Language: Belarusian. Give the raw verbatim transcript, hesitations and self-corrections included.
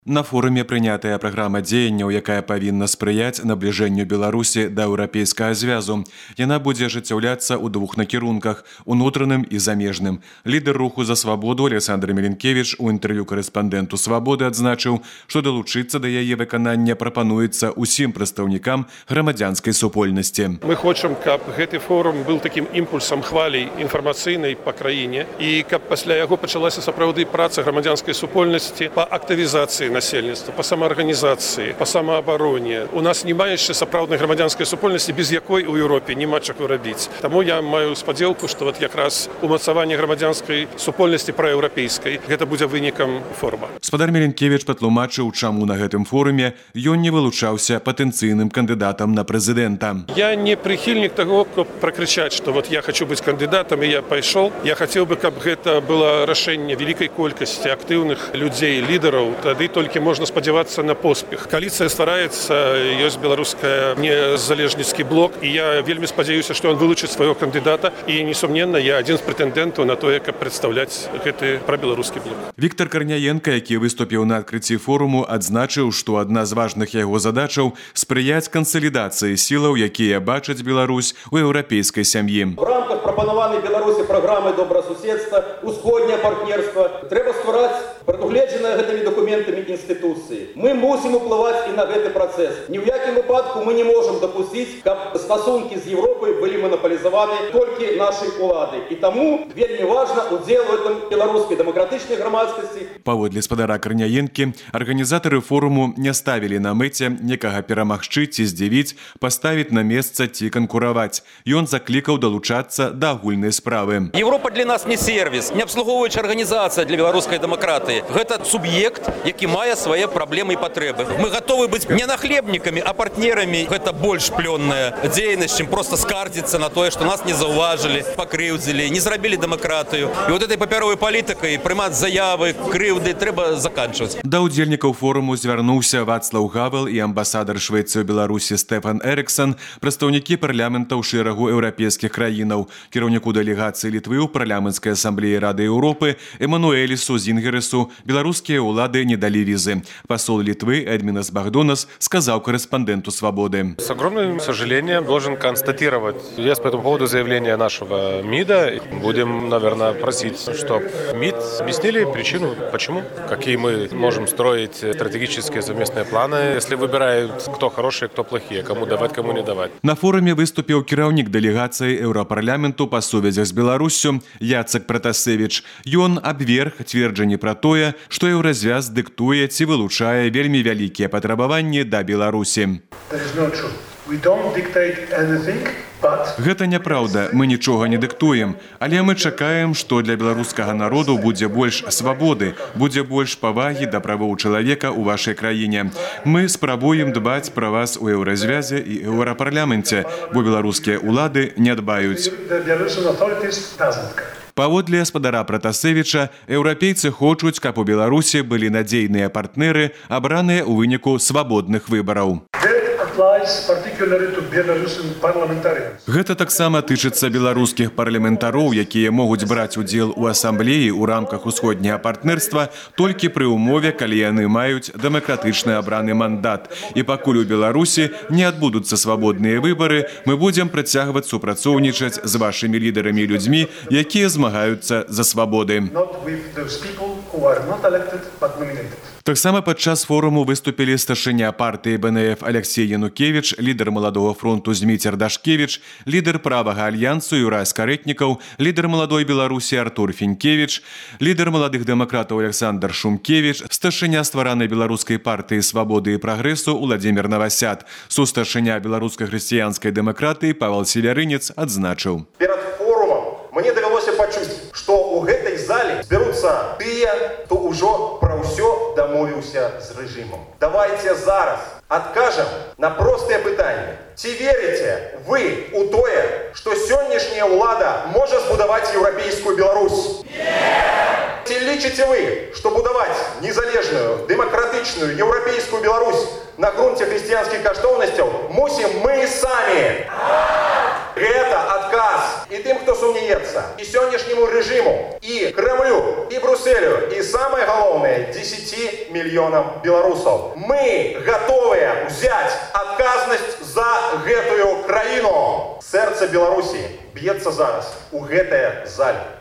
На форуме прынятая праграма дзеянняў, якая павінна спрыяць набліжэнню Беларусі да еўрапейскага звязу. Яна будзе ажыццяўляцца ў двух накірунках – унутраным і замежным. Лідар руху за свабоду Александр Меленкевич у інтэрв'ю карэспандэнту «Свабоды» адзначыў, што далучыцца да яе выканання прапануецца ўсім прадстаўнікам грамадзянскай супольнасці. Мы хочам, каб гэты форум быў такім імпульсам хвалі інфармацыйнай па краіне і каб пасля яго пачалася сапраўды праца грамадзянскай супольнасці па актывізацыі насельніцтва, па самаарганізацыі, па самаабароне. У нас няма яшчэ сапраўднай грамадзянскай супольнасці, без якой у Еўропе няма чаго рабіць. Таму я маю спадзелку, што вот якраз умацаванне грамадзянскай супольнасці праеўрапейскай гэта будзе вынікам форума. Спадар Меленкевич патлумачыў, чаму на гэтым форуме ён не вылучаўся патэнцыйным кандыдатам на прэзідэнта. Я не прыхільнік таго, каб пракрычаць, што вот я хочу быць кандыдатам і я пайшоў. Я хацеў бы, каб гэта было рашэнне вялікай колькасці актыўных людзей, лідараў, тады толькі можна спадзявацца на поспех. Кааліцыя ствараецца, ёсць беларуская незалежніцкі блок, і я вельмі спадзяюся, што ён вылучыць свайго кандыдата, і несумненна, я адзін з прэтэндэнтаў на тое, каб прадстаўляць гэты прабеларускі блок. Віктор Карняенка, які выступіў на адкрыцці форуму, адзначыў, што адна з важных яго задачаў спрыяць кансалідацыі сілаў, якія бачаць Беларусь у еўрапейскай сям'і. В рамках прапанаванай Беларусі праграмы добрасуседства, усходняе партнерства трэба ствараць прадугледжаныя гэтымі дакументамі інстытуцыі. Мы мусім уплываць і на гэты працэс. Ні ў якім выпадку мы не можам дапусціць, каб стасункі з Еўропай былі манаполізаваны толькі нашай улады. І таму вельмі важна удзел у гэтым беларускай дэмакратычнай грамадскасці. Паводле спадара Карняенкі, арганізатары форуму не ставілі на мэце некага перамагчы ці здзівіць, паставіць на месца ці канкураваць. Ён заклікаў далучацца да агульнай справы. Еўропа для нас не сервіс, не абслугоўваючая арганізацыя для беларускай дэмакратыі. Гэта суб'ект, які мае свае праблемы і патрэбы. Мы гатовы быць не нахлебнікамі, а партнерамі. Гэта больш плённая дзейнасць, чым проста скардзіцца на тое, што нас не заўважылі, пакрыўдзілі, не зрабілі дэмакратыю. І вот этой папяровай палітыкай прымаць заявы, крыўды трэба заканчваць. Да ўдзельнікаў форуму звярнуўся Вацлаў Гавел і амбасадар Швецыі ў Беларусі Стефан Эрыксон, прадстаўнікі парламентаў шэрагу еўрапейскіх краінаў, кіраўніку дэлегацыі Літвы ў парламенцкай асамблеі Рады Еўропы Эмануэлісу Зінгересу беларускія ўлады не далі візы. Посол Литвы Эдминас Багдонас сказал корреспонденту «Свободы». С огромным сожалением должен констатировать, есть по этому поводу заявление нашего МИДа. Будем, наверное, просить, чтобы МИД объяснили причину, почему, какие мы можем строить стратегические совместные планы, если выбирают, кто хорошие, кто плохие, кому давать, кому не давать. На форуме выступил кіраўнік дэлегацыі Еўрапарламенту па сувязях з Беларуссю Яцек Пратасевич. Ён абверг цверджанні пра тое, што еўразвяз дыктуе ці вылучае вельмі вялікія патрабаванні да Беларусі. Гэта няпраўда, мы нічога не дыктуем, але мы чакаем, што для беларускага народу будзе больш свабоды, будзе больш павагі да правоў чалавека ў вашай краіне. Мы спрабуем дбаць пра вас у еўразвязе і еўрапарламенце, бо беларускія ўлады не дбаюць. Паводле спадара Пратасевіча, еўрапейцы хочуць, каб у Беларусі былі надзейныя партнеры, абраныя ў выніку свабодных выбараў. Гэта таксама тычыцца беларускіх парламентароў, якія могуць браць удзел у асамблеі ў рамках усходняга партнерства толькі пры ўмове, калі яны маюць дэмакратычны абраны мандат. І пакуль у Беларусі не адбудуцца свабодныя выбары, мы будзем працягваць супрацоўнічаць з вашымі лідарамі і людзьмі, якія змагаюцца за свабоды. Таксама падчас форуму выступілі старшыня партыі Бэ Эн Эф Алексей Янукевич, лідар Маладога фронту Зміцер Дашкевич, лідар правага альянсу Юрай Скарэтнікаў, лідар Маладой Беларусі Артур Фінкевич, лідар маладых дэмакратаў Александр Шумкевич, старшыня стваранай беларускай партыі свабоды і прагрэсу Уладзімір Навасят. Сустаршыня беларускай хрысціянскай дэмакратыі Павел Севярынец адзначыў. Перад форумам мне давялося пачуць, што ў гэтай зале збяруцца тыя, хто ўжо пра ўсё дамовіўся з рэжымам. Давайте зараз адкажам на простае пытанне. Ці верыце вы ў тое, што сённяшняя ўлада можа збудаваць еўрапейскую Беларусь? Не! Ці лічыце вы, што будаваць незалежную, дэмакратычную еўрапейскую Беларусь на грунце хрысціянскіх каштоўнасцяў мусім мы самі? Это отказ и тем, кто сумнеется, и сегодняшнему режиму, и Кремлю, и Брюсселю, и самое главное, десяти миллионам белорусов. Мы готовы взять отказность за гэтую краину. Сердце Беларуси бьется зараз у гэтай залі.